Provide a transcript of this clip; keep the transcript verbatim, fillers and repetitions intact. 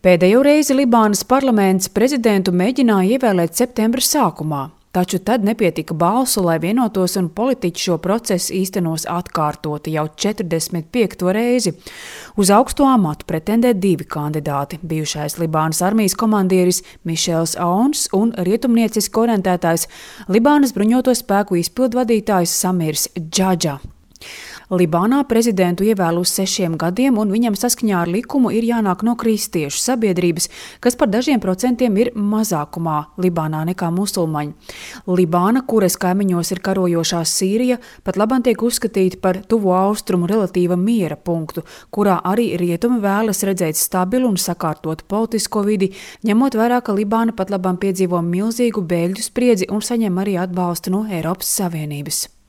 Pēdējo reizi Libānas parlaments prezidentu mēģināja ievēlēt septembra sākumā, taču tad nepietika balsu, lai vienotos, un politiķi šo procesu īstenos atkārtoti jau četrdesmit piekto reizi. Uz augsto amatu pretendē divi kandidāti – bijušais Libānas armijas komandieris Mišels Aouns un rietumnieciski orientētais Libānas bruņoto spēku izpildvadītājs Samirs Džadža. Libānā prezidentu ievēl uz sešiem gadiem, un viņam saskaņā ar likumu ir jānāk no kristiešu sabiedrības, kas par dažiem procentiem ir mazākumā Libānā nekā musulmaņi. Libāna, kuras kaimiņos ir karojošā Sīrija, pat labam tiek uzskatīta par tuvo austrumu relatīva miera punktu, kurā arī rietumi vēlas redzēt stabilu un sakārtotu politisko vidi, ņemot vērā, ka Libāna pat labam piedzīvo milzīgu bēgļu spriedzi un saņem arī atbalstu no Eiropas Savienības.